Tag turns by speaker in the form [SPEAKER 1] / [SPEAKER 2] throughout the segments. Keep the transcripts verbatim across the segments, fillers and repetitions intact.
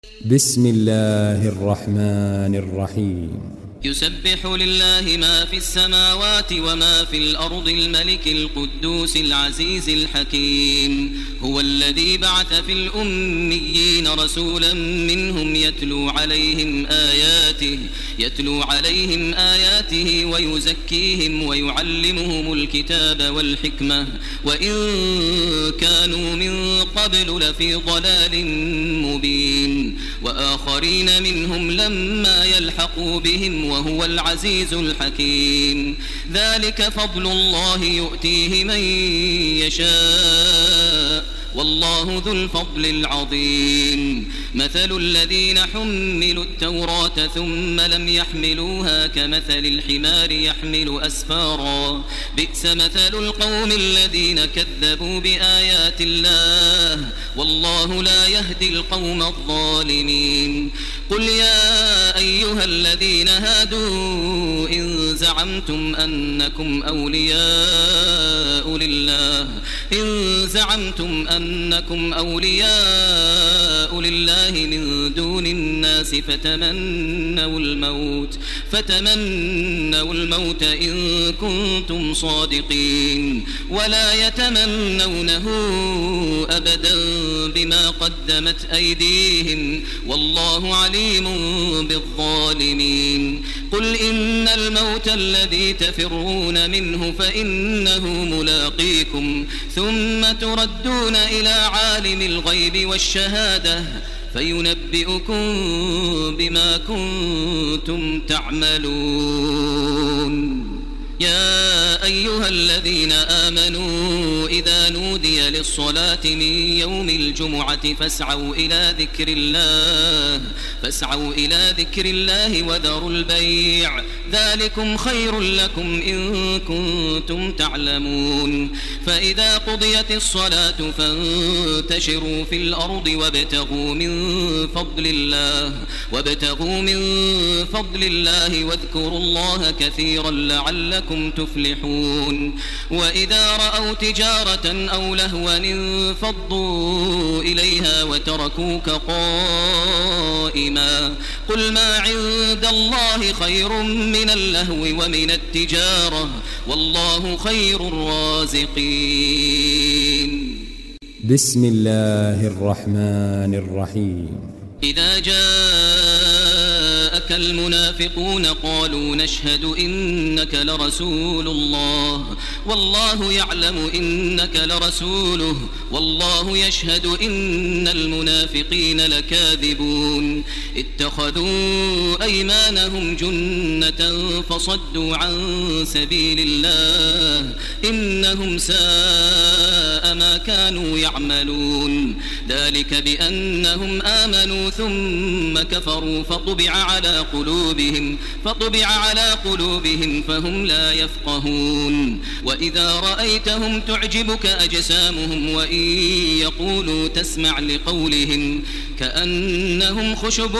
[SPEAKER 1] بسم الله الرحمن الرحيم.
[SPEAKER 2] يسبح لله ما في السماوات وما في الأرض الملك القدوس العزيز الحكيم. هو الذي بعث في الأميين رسولا منهم يتلو عليهم آياته يتلو عليهم آياته ويزكيهم ويعلمهم الكتاب والحكمة وإن كانوا من قبل لفي ضلال مبين. وآخرين منهم لما يلحقوا بهم وهو العزيز الحكيم. ذلك فضل الله يؤتيه من يشاء والله ذو الفضل العظيم. مثل الذين حملوا التوراة ثم لم يحملوها كمثل الحمار يحمل أسفارا بئس مثل القوم الذين كذبوا بآيات الله والله لا يهدي القوم الظالمين. قل يا أيها الذين هادوا إن زعمتم أنكم أولياء لله إن زعمتم أنكم أولياء لله من دون الناس فتمنوا الموت فتمنوا الموت إن كنتم صادقين ولا يتمنونه أبدا بما قدمت أيديهم والله عليم بالظالمين. قل إن الموت الذي تفرون منه فإنه ملاقيكم ثم تردون إلى عالم الغيب والشهادة فينبئكم بما كنتم تعملون. يا أيها الذين آمنوا إذا نودي للصلاة من يوم الجمعة فاسعوا إلى ذكر الله فاسعوا إلى ذكر الله وذروا البيع ذلكم خير لكم إن كنتم تعلمون. فإذا قضيت الصلاة فانتشروا في الأرض وابتغوا من فضل الله وابتغوا من فضل الله واذكروا الله كثيرا لعلكم تفلحون. وإذا رأوا تجارة أو لهوا انفضوا إليها وتركوك قائما قل ما عند الله خير من اللهو ومن التجارة والله خير الرازقين.
[SPEAKER 1] بسم الله الرحمن الرحيم.
[SPEAKER 2] إذا جاءك المنافقون قالوا نشهد إنك لرسول الله والله يعلم إنك لرسوله والله يشهد إن المنافقين لكاذبون. اتخذوا أيمانهم جنة فصدوا عن سبيل الله إنهم ساء ما كانوا يعملون. ذلك بأنهم آمنوا ثم كفروا فطبع على قلوبهم فطبع على قلوبهم فهم لا يفقهون. وإذا رأيتهم تعجبك أجسامهم وإن يقولوا تسمع لقولهم كأنهم خشب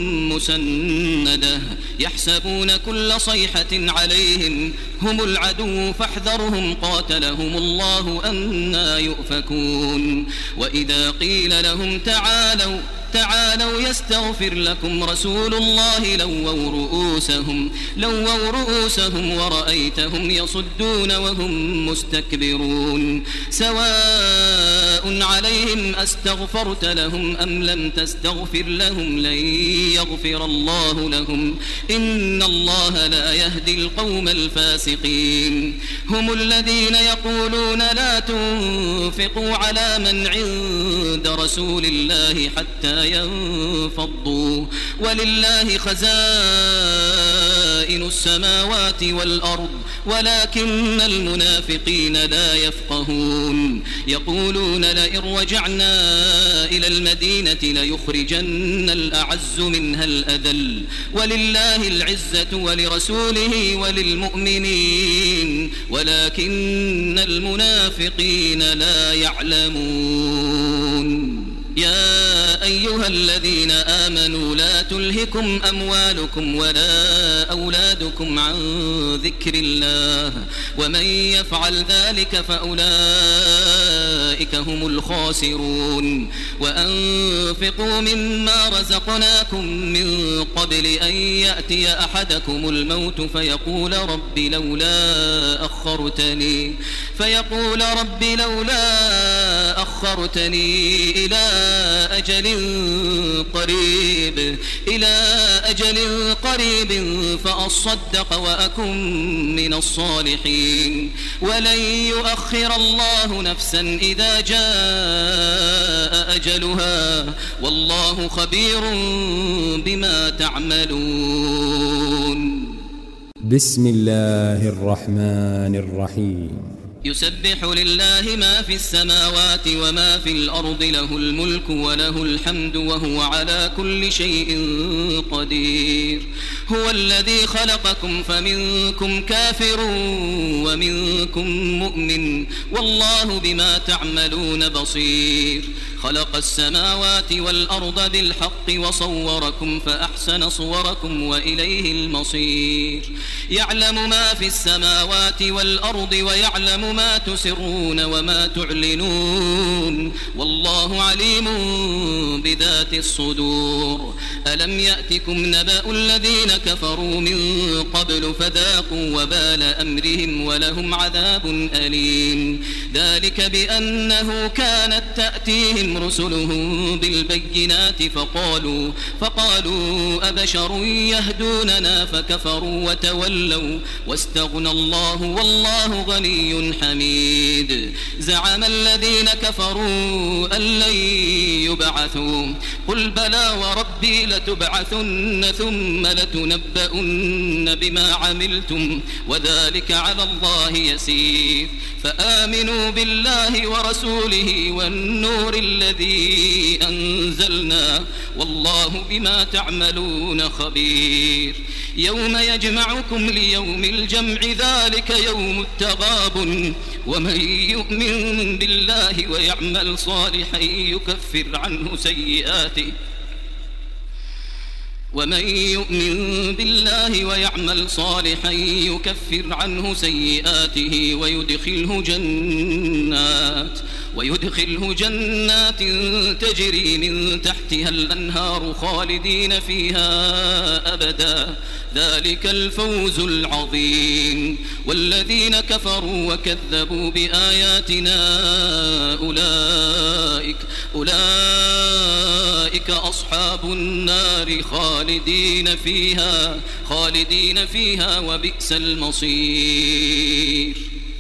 [SPEAKER 2] مسندة يحسبون كل صيحة عليهم هم العدو فاحذرهم قاتلهم الله أنى يؤفكون. وإذا قيل لهم تعالوا تعالوا يستغفر لكم رسول الله لووا رؤوسهم لووا رؤوسهم ورأيتهم يصدون وهم مستكبرون. سواء عليهم أستغفرت لهم أم لم تستغفر لهم لن يغفر الله لهم إن الله لا يهدي القوم الفاسقين. هم الذين يقولون لا تنفقوا على من عند رسول الله حتى ينفضوا ولله خزائن السماوات والأرض ولكن المنافقين لا يفقهون. يقولون لئن رجعنا إلى المدينة ليخرجن الأعز منها الأذل ولله العزة ولرسوله وللمؤمنين ولكن المنافقين لا يعلمون. يا أيها الذين آمنوا لا تلهكم أموالكم ولا أولادكم عن ذكر الله ومن يفعل ذلك فأولئك أولئك هم الخاسرون. وأنفقوا مما رزقناكم من قبل أن يأتي أحدكم الموت فيقول رب لولا أخرتني فيقول رب لولا أخرتني إلى أجل قريب إلى أجل قريب فأصدق وأكن من الصالحين ولن يؤخر الله نفسا إذا جاء أجلها والله خبير بما تعملون.
[SPEAKER 1] بسم الله الرحمن الرحيم.
[SPEAKER 2] يسبح لله ما في السماوات وما في الأرض له الملك وله الحمد وهو على كل شيء قدير. هو الذي خلقكم فمنكم كافر ومنكم مؤمن والله بما تعملون بصير. خلق السماوات والأرض بالحق وصوركم فأحسن صوركم وإليه المصير. يعلم ما في السماوات والأرض ويعلم ما تسرون وما تعلنون والله عليم بذات الصدور. ألم يأتكم نبأ الذين كفروا من قبل فذاقوا وبال أمرهم ولهم عذاب أليم. ذلك بأنه كانت تأتيهم رسلهم بالبينات فقالوا فقالوا أبشر يهدوننا فكفروا وتولوا واستغنى الله والله غني حميد. زعم الذين كفروا أن لن يبعثوا قل بلى وربي لتبعثن ثم لتنبؤن بما عملتم وذلك على الله يسير. فآمنوا بالله ورسوله والنور الذي أنزلنا والله بما تعملون خبير. يوم يجمعكم ليوم الجمع ذلك يوم التغابن ومن يؤمن بالله ويعمل صالحا يكفر عنه سيئاته ومن يؤمن بالله ويعمل صالحا يكفر عنه سيئاته ويدخله جنات ويدخله جنات تجري من تحتها الأنهار خالدين فيها أبدا ذلك الفوز العظيم. والذين كفروا وكذبوا بآياتنا أولئك أولئك أصحاب النار خالدين فيها خالدين فيها وبئس المصير.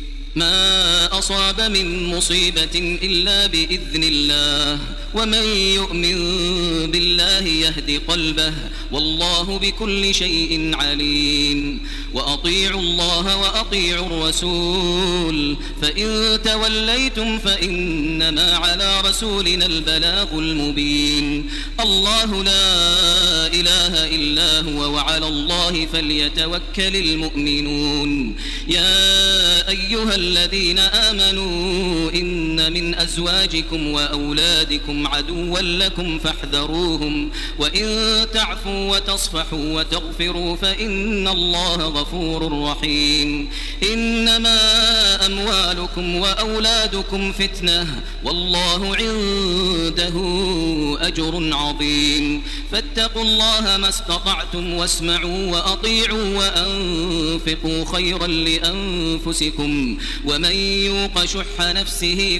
[SPEAKER 2] ما أصاب من مصيبة إلا بإذن الله ومن يؤمن بالله يهد قلبه والله بكل شيء عليم. وأطيعوا الله وأطيعوا الرسول فإن توليتم فإنما على رسولنا البلاغ المبين. الله لا إله إلا هو وعلى الله فليتوكل المؤمنون. يا أيها الذين آمنوا إن من أزواجكم وأولادكم عدوا لكم فاحذروهم وإن تعفوا وتصفحوا وتغفروا فإن الله غفور رحيم. إنما أموالكم وأولادكم فتنة والله عنده أجر عظيم. فاتقوا الله ما استطعتم واسمعوا وأطيعوا وأنفقوا خيرا لأنفسكم ومن يوق شح نفسه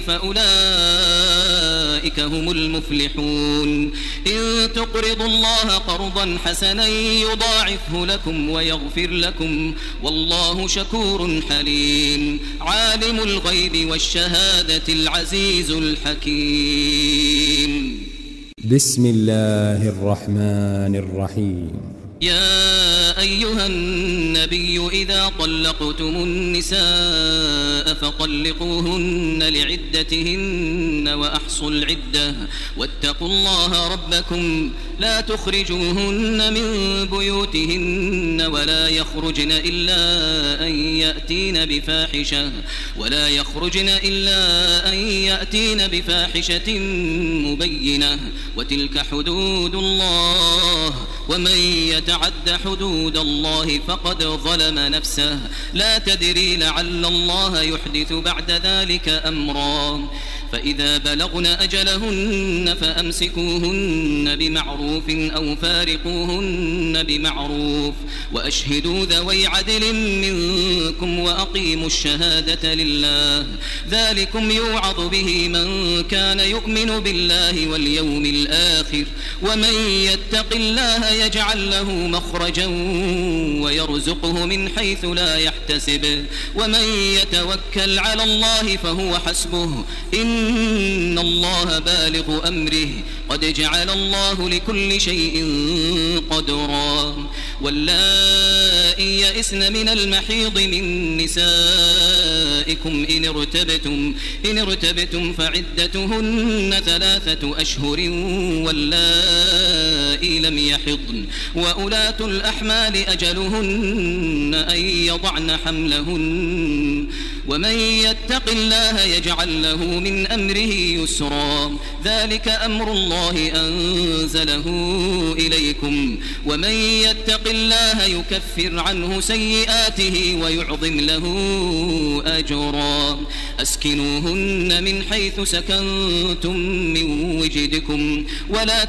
[SPEAKER 2] فأولئك هم المفلحون. إن تقرضوا الله قرضا حسنا يضاعفه لكم ويغفر لكم والله شكور حليم. عالم الغيب والشهادة العزيز الحكيم.
[SPEAKER 1] بسم الله الرحمن الرحيم.
[SPEAKER 2] يا أيها النبي إذا طلقتم النساء فطلقوهن لعدتهن وأحصوا العدة واتقوا الله ربكم لا تخرجوهن من بيوتهن ولا يخرجن إلا أن يأتين بفاحشة ولا يخرجن إلا أن يأتين بفاحشة مبينة وتلك حدود الله ومن يتعد حدود الله فقد ظلم نفسه لا تدري لعل الله يحدث بعد ذلك أمرا. فإذا بلغن أجلهن فأمسكوهن بمعروف أو فارقوهن بمعروف وأشهدوا ذوي عدل منكم وأقيموا الشهادة لله ذلكم يوعظ به من كان يؤمن بالله واليوم الآخر ومن يتق الله يجعل له مخرجا ويرزقه من حيث لا يحتسب ومن يتوكل على الله فهو حسبه إن الله بالغ أمره قد جعل الله لكل شيء قدرا واللائي يئسن من المحيض من نسائكم إن ارتبتم إن ارتبتم فعدتهن ثلاثة أشهر واللائي لم يحضن وأولاة الأحمال أجلهن أن يضعن حملهن ومن يتق الله يجعل له من أمره يسرا ذلك أمر الله أنزله إليكم ومن يتق الله يكفر عنه سيئاته ويعظم له أجرا أسكنوهن من حيث سكنتم من وجدكم ولا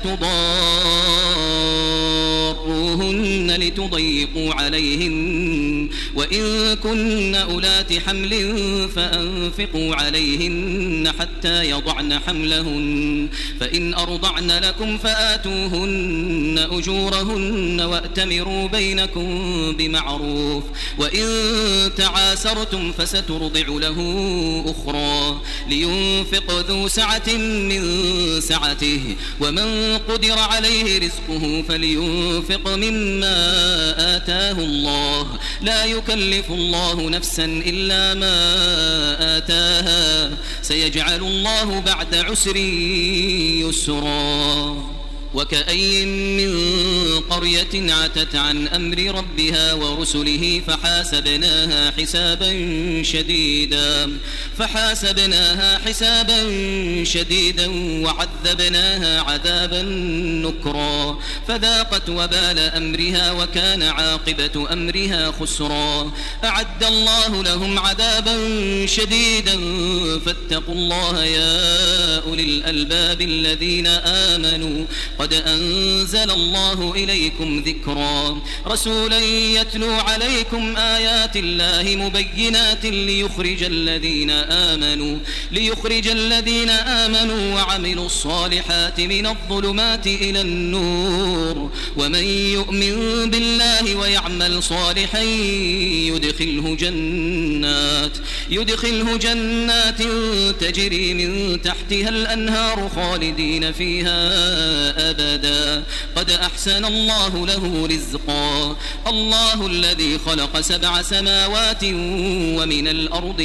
[SPEAKER 2] تضاروهن لتضيقوا عليهن وإن كن أولات حمل فأنفقوا عليهن حتى يضعن حملهن فإن أرضعن لكم فآتوهن أجورهن وأتمروا بينكم بمعروف وإن تعاسرتم فسترضع له أخرى لينفق ذو سعة من سعته ومن قدر عليه رزقه فلينفق مما آتاه الله لا يكلف الله نفسا إلا ما آتاها سيجعل الله بعد عسر يسرا وكأي من قرية عتت عن أمر ربها ورسله فحاسبناها حسابا شديدا فحاسبناها حسابا شديدا وعذبناها عذابا نكرا فذاقت وبال أمرها وكان عاقبة أمرها خسرا أعد الله لهم عذابا شديدا فاتقوا الله يا أولي الألباب الذين آمنوا قد أنزل الله إليكم ذكرا رسولا يتلو عليكم آيات الله مبينات ليخرج الذين آمنوا ليخرج الذين آمنوا وعملوا الصالحات من الظلمات إلى النور ومن يؤمن بالله ويعمل صالحا يدخله جنات يدخله جنات تجري من تحتها الأنهار خالدين فيها أبدا قد أحسن الله له رزقا الله الذي خلق سبع سماوات ومن الأرض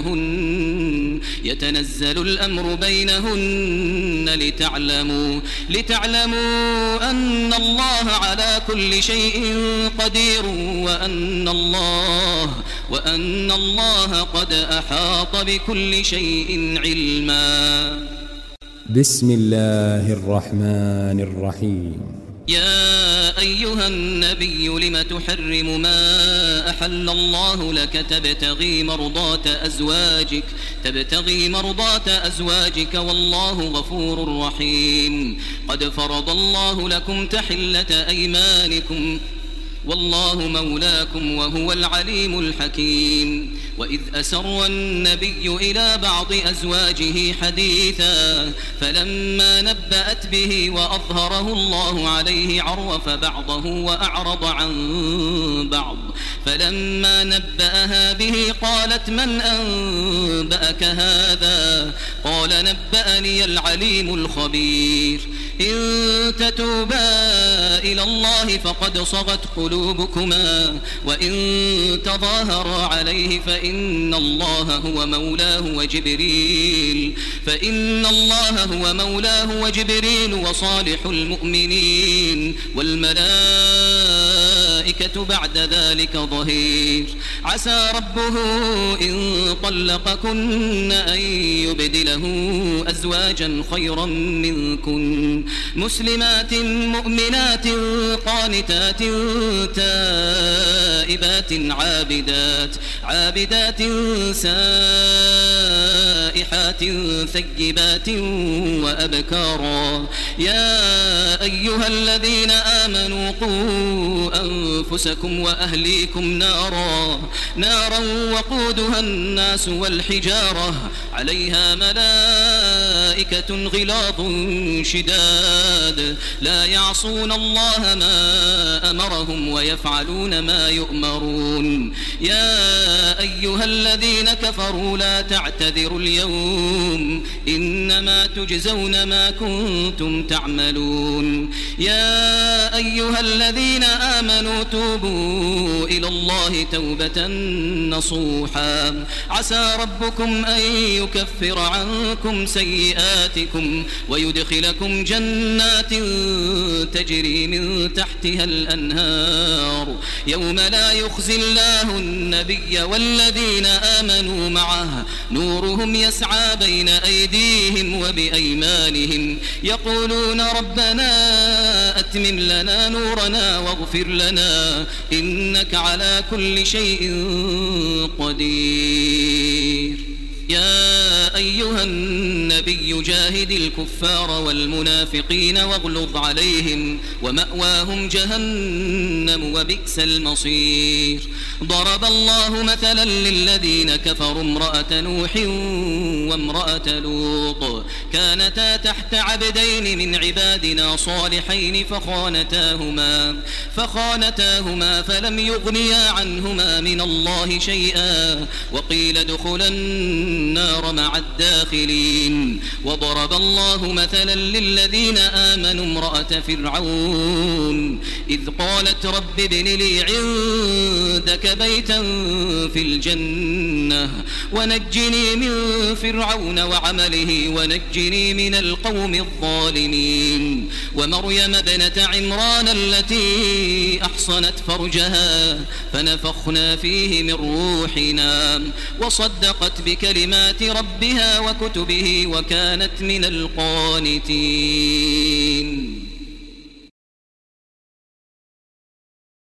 [SPEAKER 2] مثلهن يتنزل الأمر بينهن لتعلموا لتعلموا أن الله على كل شيء قدير وأن الله وأن الله قد أحاط بكل شيء علما.
[SPEAKER 1] بسم الله الرحمن الرحيم.
[SPEAKER 2] يا أيها النبي لم تحرم ما أحل الله لك تبتغي مرضات أزواجك تبتغي مرضات أزواجك والله غفور رحيم قد فرض الله لكم تحلة أيمانكم والله مولاكم وهو العليم الحكيم وإذ أسر النبي إلى بعض أزواجه حديثا فلما نبأت به وأظهره الله عليه عرف بعضه وأعرض عن بعض فلما نبأها به قالت من أنبأك هذا قال نبأني العليم الخبير إن تتوبا إلى الله فقد صغت قلوبكما وإن تظاهرا عليه فإن الله هو مولاه وجبريل فإن الله هو مولاه وجبريل وصالح المؤمنين والملائكة الملائكة بعد ذلك ظهير عسى ربه إن طلقكن أن يبدله أزواجا خيرا منكن مسلمات مؤمنات قانتات تائبات عابدات عابدات سائحات ثيبات وأبكارا يا أيها الذين آمنوا قوا أنفسكم وأهليكم نارا نارا وقودها الناس والحجارة عليها ملائكة غلاظ شداد لا يعصون الله ما أمرهم ويفعلون ما يؤمرون يا أيها الذين كفروا لا تعتذروا اليوم إنما تجزون ما كنتم تعملون يا أيها الذين آمنوا توبوا إلى الله توبة نصوحا عسى ربكم أن يكفر عنكم سيئاتكم ويدخلكم جنات تجري من تحتها الأنهار يوم لا يخزي الله النبي والذين آمنوا معه نورهم يسعى بين أيديهم وبأيمانهم يقولون ربنا أتمم لنا نورنا واغفر لنا إنك على كل شيء قدير يا أيها النبي جاهد الكفار والمنافقين واغلظ عليهم ومأواهم جهنم وبئس المصير ضرب الله مثلا للذين كفروا امرأة نوح وامرأة لوط كانتا تحت عبدين من عبادنا صالحين فخانتاهما فخانتاهما فلم يغنيا عنهما من الله شيئا وقيل ادخلا النار مع الداخلين وضرب الله مثلا للذين آمنوا امرأة فرعون إذ قالت رب ابن لي عندك بيتا في الجنة ونجني من فرعون وعمله ونجني من القوم الظالمين ومريم ابنة عمران التي أحصنت فرجها فنفخنا فيه من روحنا وصدقت بكلمات ربها وكتبه وكانت من القانتين